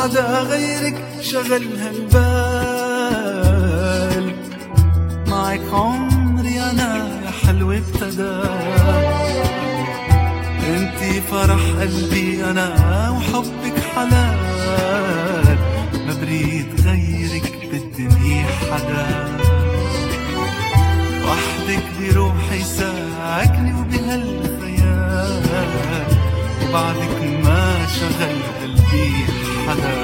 حدا غيرك شغل هالبال. معك عمري أنا يا حلوة ابتدى، انتي فرح قلبي أنا وحبك حلال. ما بريد غيرك بالدنيا حدا، وحدك بروحي ساكني وبهالخيال، وبعدك ما شغل قلبي حدا.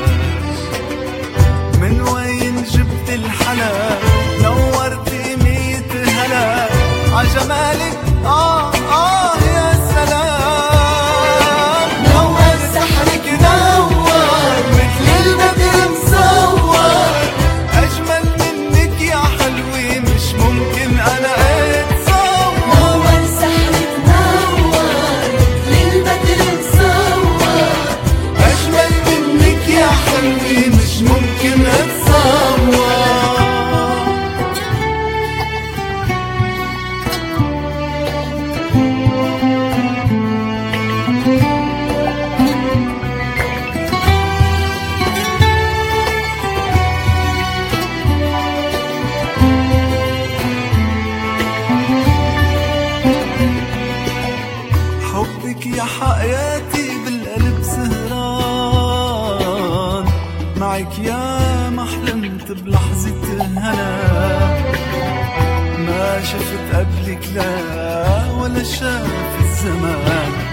من وين جبت الحلا نورتي ميت هلا عجمالك يا سلام. نور سحرك نور مثل البدر مصور، أجمل منك يا حلوة مش ممكن أنا أتصور. نور سحرك نور مثل البدر مصور، أجمل منك يا حلوة مش ممكن أتصور. حبك يا حياتي بالقلب سهران، معك يا ما حلمت بلحظة هنا. ما شفت قبلك لا ولا شاف الزمان،